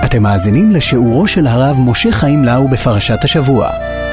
אתם מאזינים לשיעורו של הרב משה חיים לאו בפרשת השבוע.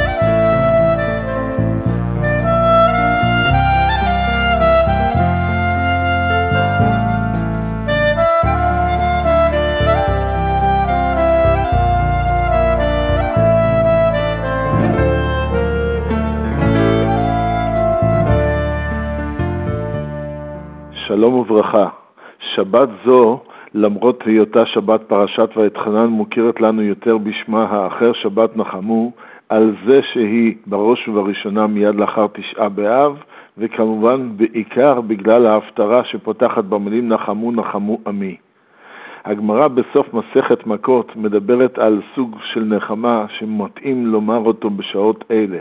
שלום וברכה. שבת זו, למרות היותה שבת פרשת ואתחנן, מוכרת לנו יותר בשמה האחר שבת נחמו, על זה שהיא בראש ובראשונה מיד לאחר תשעה באב, וכמובן בעיקר בגלל ההפטרה שפותחת במילים נחמו נחמו עמי. הגמרא בסוף מסכת מכות מדברת על סוג של נחמה שמתאים לומר אותו בשעות אלה.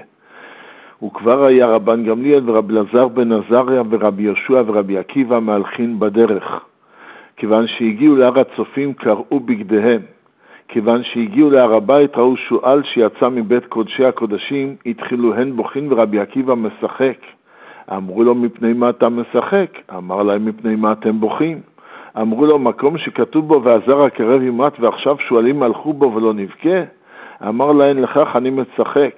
וכבר היה רבן גמליאל ורבי אלעזר בן עזריה ורבי יהושע ורבי עקיבא מהלכין בדרך. כיוון שהגיעו להר הצופים קראו בגדיהם. כיוון שהגיעו להר הבית ראו שועל שיצא מבית קודשי הקודשים, התחילו הן בוכין ורבי עקיבא משחק. אמרו לו מפני מה אתה משחק? אמר להם מפני מה אתם בוכים? אמרו לו מקום שכתוב בו ועזר הקרב ימת ועכשיו שועלים הלכו בו ולא נבכה? אמר להם לכך אני משחק.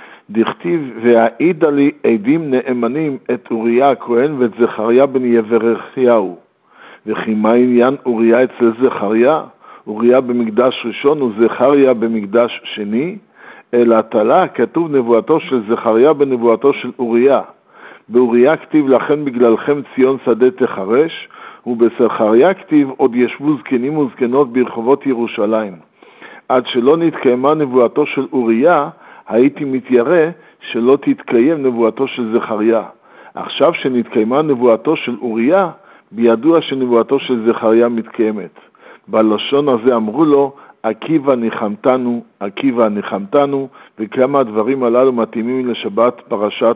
דכתיב והעידה לי עדים נאמנים את אוריה הכהן ואת זכריה בן יברכיהו. וכי מה עניין אוריה אצל זכריה? אוריה במקדש ראשון וזכריה במקדש שני, אלא תלה כתוב נבואתו של זכריה בנבואתו של אוריה. באוריה כתיב לכן בגללכם ציון שדה תחרש, ובזכריה כתיב עוד ישבו זקנים וזקנות ברחובות ירושלים. עד שלא נתקיימה נבואתו של אוריה, הייתי מתיירא שלא תתקיים נבואתו של זכריה. עכשיו שנתקיימה נבואתו של אוריה, בידוע שנבואתו של זכריה מתקיימת. בלשון הזה אמרו לו, עקיבא ניחמתנו, עקיבא ניחמתנו, וכמה הדברים הללו מתאימים לשבת פרשת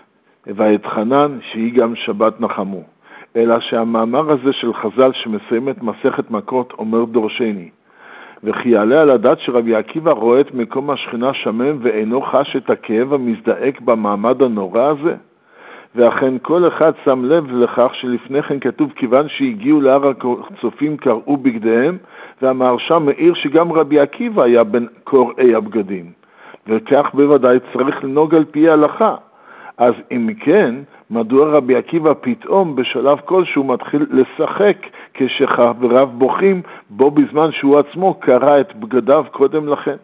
ואתחנן, שהיא גם שבת נחמו. אלא שהמאמר הזה של חז"ל שמסיים את מסכת מכות אומר דורשני. וכי יעלה על הדעת שרבי עקיבא רואה את מקום השכינה שמם ואינו חש את הכאב המזדעק במעמד הנורא הזה? ואכן כל אחד שם לב לכך שלפני כן כתוב כיוון שהגיעו להר הצופים קראו בגדיהם, והמהרש"א מאיר שגם רבי עקיבא היה בין קוראי הבגדים, וכך בוודאי צריך לנהוג על פי ההלכה. אז אם כן, מדוע רבי עקיבא פתאום בשלב כלשהו מתחיל לשחק כשחבריו בוכים בו בזמן שהוא עצמו קרא את בגדיו קודם לכן?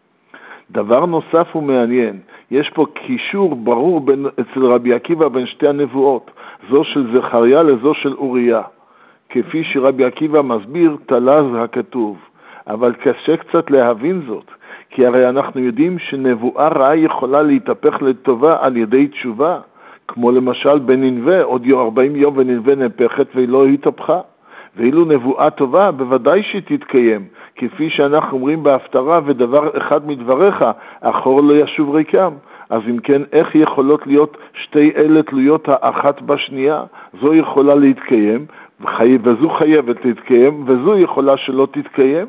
דבר נוסף ומעניין, יש פה קישור ברור אצל רבי עקיבא בין שתי הנבואות, זו של זכריה לזו של אוריה. כפי שרבי עקיבא מסביר, תלז הכתוב. אבל קשה קצת להבין זאת, כי הרי אנחנו יודעים שנבואה רעה יכולה להתהפך לטובה על ידי תשובה, כמו למשל בנינווה, עוד 40 יום ונינווה נהפכת והיא לא התהפכה. ואילו נבואה טובה בוודאי שתתקיים, כפי שאנחנו אומרים בהפטרה, ודבר אחד מדבריך, אחור לא ישוב ריקם. אז אם כן, איך יכולות להיות שתי אלה תלויות האחת בשנייה? זו יכולה להתקיים, וזו חייבת להתקיים, וזו יכולה שלא תתקיים.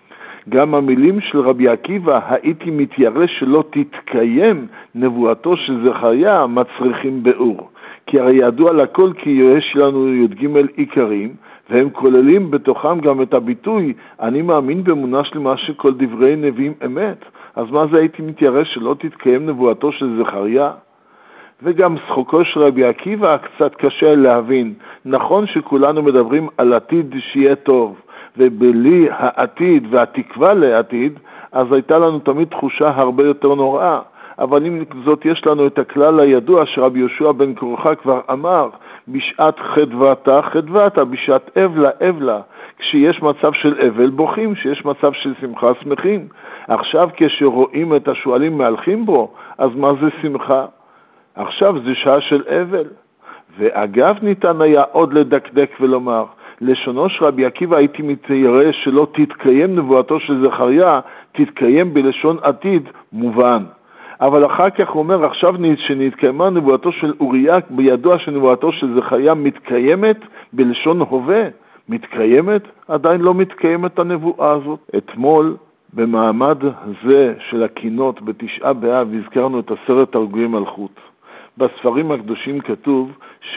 גם המילים של רבי עקיבא, הייתי מתיירא שלא תתקיים נבואתו של זכריה, מצריכים באור. כי הרי ידוע לכל כי יש לנו י"ג עיקרים, והם כוללים בתוכם גם את הביטוי, אני מאמין באמונה שלמה שכל דברי נביאים אמת. אז מה זה הייתי מתיירא שלא תתקיים נבואתו של זכריה? וגם שחוקו של רבי עקיבא קצת קשה להבין. נכון שכולנו מדברים על עתיד שיהיה טוב, ובלי העתיד והתקווה לעתיד, אז הייתה לנו תמיד תחושה הרבה יותר נוראה. אבל עם זאת יש לנו את הכלל הידוע שרבי יהושע בן קורחה כבר אמר, בשעת חדוותה חדוותה, בשעת אבלה אבלה. כשיש מצב של אבל בוכים, כשיש מצב של שמחה שמחים. עכשיו כשרואים את השואלים מהלכים בו, אז מה זה שמחה? עכשיו זה שעה של אבל. ואגב ניתן היה עוד לדקדק ולומר, לשונו של רבי עקיבא הייתי מתיירא שלא תתקיים נבואתו של זכריה, תתקיים בלשון עתיד מובן. אבל אחר כך הוא אומר, עכשיו שנתקיימה נבואתו של אוריה, בידוע שנבואתו של זכריה מתקיימת בלשון הווה. מתקיימת? עדיין לא מתקיימת הנבואה הזאת. אתמול, במעמד הזה של הקינות בתשעה באב, הזכרנו את 10 הרגועים מלכות. בספרים הקדושים כתוב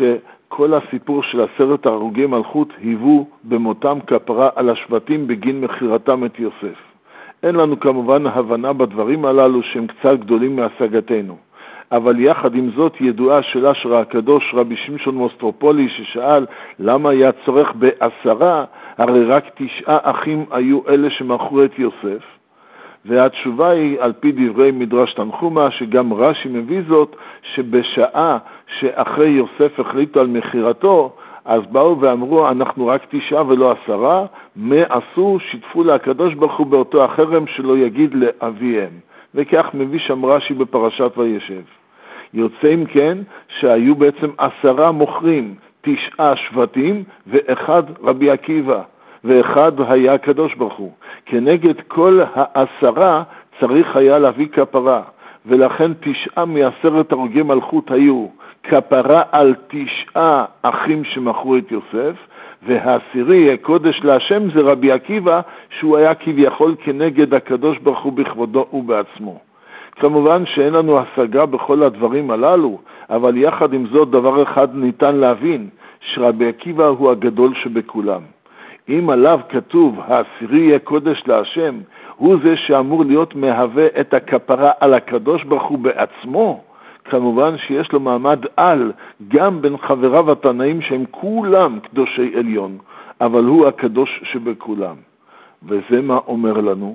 כל הסיפור של 10 הרוגי מלכות היוו במותם כפרה על השבטים בגין מחירתם את יוסף. אין לנו כמובן הבנה בדברים הללו שהם קצת גדולים מהשגתנו. אבל יחד עם זאת ידועה שאלה של הקדוש רבי שמשון מאוסטרופולי ששאל למה היה צורך ב10, הרי רק 9 אחים היו אלה שמכרו את יוסף. והתשובה היא על פי דברי מדרש תנחומה שגם רש"י מביא זאת שבשעה שאחרי יוסף החליטו על מחירתו אז באו ואמרו אנחנו רק 9 ולא 10, מה עשו? שיתפו לקדוש ברוך הוא באותו החרם שלא יגיד לאביהם. וכך מביא שם רש"י בפרשת וישב. יוצא אם כן שהיו בעצם 10 מוכרים, 9 שבטים ואחד רבי עקיבא, ואחד היה הקדוש ברוך הוא. כנגד כל 10 צריך היה להביא כפרה, ולכן 9 מ10 הרוגי מלכות היו כפרה על 9 אחים שמכרו את יוסף, והעשירי הקודש להשם זה רבי עקיבא שהוא היה כביכול כנגד הקדוש ברוך הוא בכבודו ובעצמו. כמובן שאין לנו השגה בכל הדברים הללו, אבל יחד עם זאת דבר אחד ניתן להבין, שרבי עקיבא הוא הגדול שבכולם. אם עליו כתוב העשירי יהיה קודש להשם, הוא זה שאמור להיות מהווה את הכפרה על הקדוש ברוך הוא בעצמו, כמובן שיש לו מעמד על גם בין חבריו התנאים שהם כולם קדושי עליון, אבל הוא הקדוש שבכולם. וזה מה אומר לנו?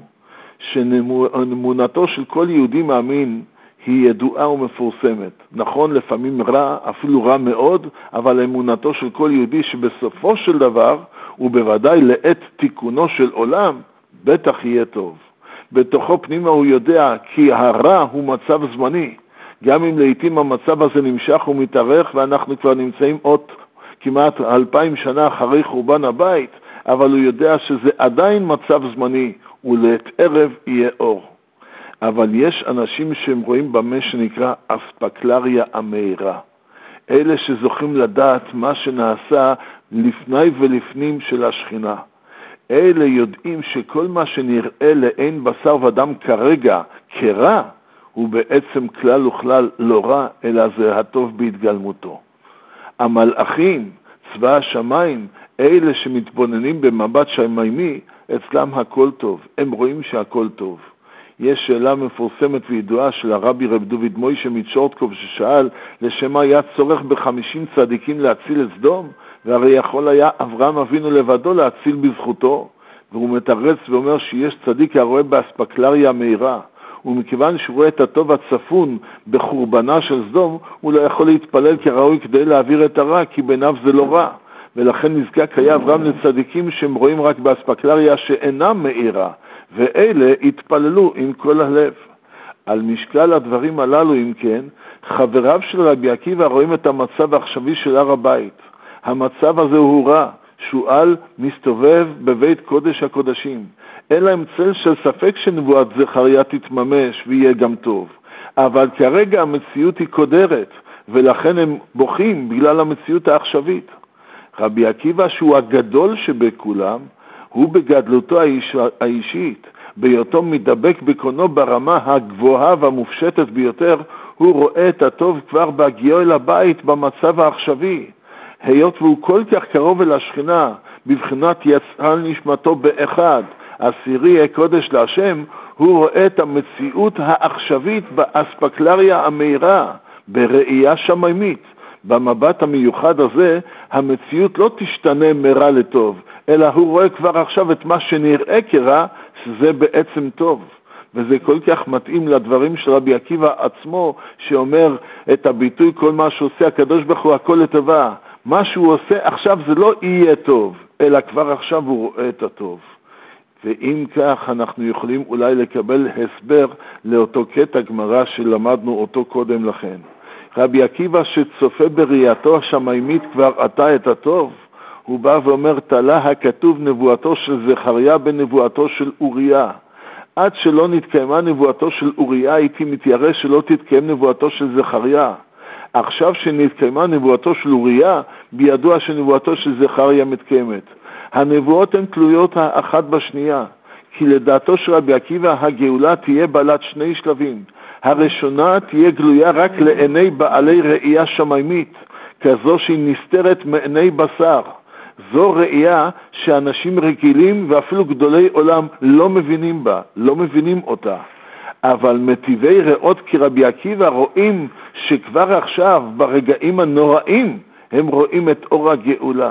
שאמונתו של כל יהודי מאמין היא ידועה ומפורסמת. נכון, לפעמים רע, אפילו רע מאוד, אבל אמונתו של כל יהודי שבסופו של דבר, ובוודאי לעת תיקונו של עולם, בטח יהיה טוב. בתוכו פנימה הוא יודע כי הרע הוא מצב זמני, גם אם לעתים המצב הזה נמשך ומתארך ואנחנו כבר נמצאים עוד כמעט 2000 שנה אחרי חורבן הבית, אבל הוא יודע שזה עדיין מצב זמני, ולעת ערב יהיה אור. אבל יש אנשים שהם רואים במה שנקרא אספקלריה המהירה. אלה שזוכים לדעת מה שנעשה לפני ולפנים של השכינה. אלה יודעים שכל מה שנראה לעין בשר ודם כרגע כרע, הוא בעצם כלל וכלל לא רע, אלא זה הטוב בהתגלמותו. המלאכים, צבא השמיים, אלה שמתבוננים במבט שמיימי, אצלם הכל טוב, הם רואים שהכל טוב. יש שאלה מפורסמת וידועה של הרבי רב דוד מוישה מצ'ורטקוב ששאל לשם היה צורך ב50 צדיקים להציל את סדום, והרי יכול היה אברהם אבינו לבדו להציל בזכותו, והוא מתרץ ואומר שיש צדיק הרואה באספקלריה המהירה, ומכיוון שהוא רואה את הטוב הצפון בחורבנה של סדום, הוא לא יכול להתפלל כראוי כדי להעביר את הרע, כי בעיניו זה לא רע. ולכן נזקק היה אברהם לצדיקים שהם רואים רק באספקלריה שאינם מאירה, ואלה התפללו עם כל הלב. על משקל הדברים הללו, אם כן, חבריו של רבי עקיבא רואים את המצב העכשווי של הר הבית. המצב הזה הוא רע, שועל מסתובב בבית קודש הקודשים. אין להם צל של ספק שנבואת זכריה תתממש ויהיה גם טוב. אבל כרגע המציאות היא קודרת, ולכן הם בוכים בגלל המציאות העכשווית. רבי עקיבא שהוא הגדול שבכולם, הוא בגדלותו האישית, בהיותו מדבק בקונו ברמה הגבוהה והמופשטת ביותר, הוא רואה את הטוב כבר בהגיעו אל הבית במצב העכשווי. היות והוא כל כך קרוב אל השכינה, בבחינת יצאה נשמתו באחד, עשירי הקודש להשם, הוא רואה את המציאות העכשווית באספקלריה המהירה, בראייה שמיימית. במבט המיוחד הזה, המציאות לא תשתנה מרע לטוב, אלא הוא רואה כבר עכשיו את מה שנראה כרע, שזה בעצם טוב. וזה כל כך מתאים לדברים של רבי עקיבא עצמו, שאומר את הביטוי כל מה שעושה הקדוש ברוך הוא הכל לטובה. מה שהוא עושה עכשיו זה לא יהיה טוב, אלא כבר עכשיו הוא רואה את הטוב. ואם כך אנחנו יכולים אולי לקבל הסבר לאותו קטע גמרא שלמדנו אותו קודם לכן. רבי עקיבא שצופה בראייתו השמיימית כבר עתה את הטוב, הוא בא ואומר תלה הכתוב נבואתו של זכריה בנבואתו של אוריה. עד שלא נתקיימה נבואתו של אוריה הייתי מתיירא שלא תתקיים נבואתו של זכריה. עכשיו שנתקיימה נבואתו של אוריה, בידוע שנבואתו של זכריה מתקיימת. הנבואות הן תלויות האחת בשנייה, כי לדעתו של רבי עקיבא הגאולה תהיה בעלת 2 שלבים. הראשונה תהיה גלויה רק לעיני בעלי ראייה שמיימית, כזו שהיא נסתרת מעיני בשר. זו ראייה שאנשים רגילים ואפילו גדולי עולם לא מבינים בה, לא מבינים אותה. אבל מטיבי ראות כרבי עקיבא רואים שכבר עכשיו ברגעים הנוראים הם רואים את אור הגאולה.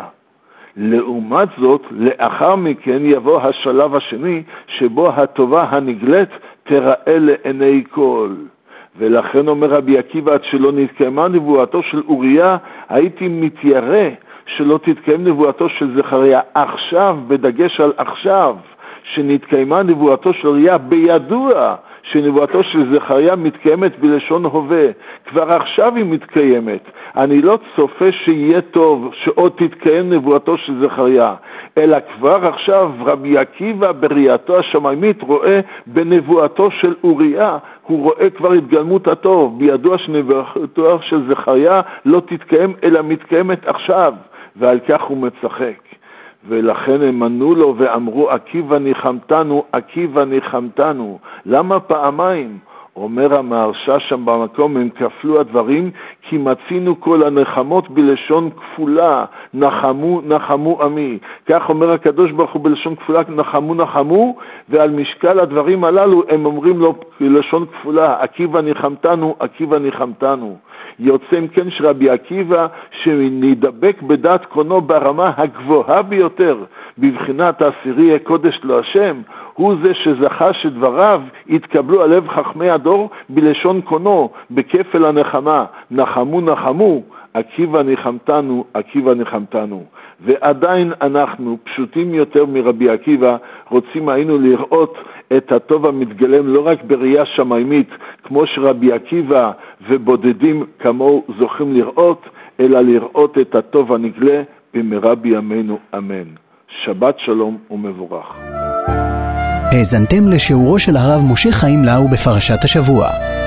לעומת זאת, לאחר מכן יבוא השלב השני שבו הטובה הנגלית תראה לעיני כל. ולכן אומר רבי עקיבא, עד שלא נתקיימה נבואתו של אוריה, הייתי מתיירא שלא תתקיים נבואתו של זכריה. עכשיו, בדגש על עכשיו, שנתקיימה נבואתו של אוריה, בידוע שנבואתו של זכריה מתקיימת בלשון הווה. כבר עכשיו היא מתקיימת. אני לא צופה שיהיה טוב שעוד תתקיים נבואתו של זכריה, אלא כבר עכשיו רבי עקיבא בראייתו השמיימית רואה בנבואתו של אוריה, הוא רואה כבר התגלמות הטוב. בידוע שנבואתו של זכריה לא תתקיים אלא מתקיימת עכשיו, ועל כך הוא מצחק. ולכן הם ענו לו ואמרו, עקיבא ניחמתנו, עקיבא ניחמתנו. למה פעמיים? אומר המהרש"א שם במקום, הם כפלו הדברים, כי מצינו כל הנחמות בלשון כפולה, נחמו נחמו עמי. כך אומר הקדוש ברוך הוא בלשון כפולה, נחמו נחמו, ועל משקל הדברים הללו הם אומרים לו בלשון כפולה, עקיבא ניחמתנו, עקיבא ניחמתנו. יוצא אם כן שרבי עקיבא שנדבק בדעת קונו ברמה הגבוהה ביותר, בבחינת העשירי הקודש לו השם, הוא זה שזכה שדבריו יתקבלו על לב חכמי הדור בלשון קונו, בכפל הנחמה, נחמו נחמו, עקיבא ניחמתנו, עקיבא ניחמתנו. ועדיין אנחנו פשוטים יותר מרבי עקיבא, רוצים היינו לראות את הטוב המתגלם לא רק בראייה שמיימית, כמו שרבי עקיבא ובודדים כמוהו זוכים לראות, אלא לראות את הטוב הנגלה במהרה בימינו אמן. שבת שלום ומבורך. האזנתם לשיעורו של הרב משה חיים לאו בפרשת השבוע.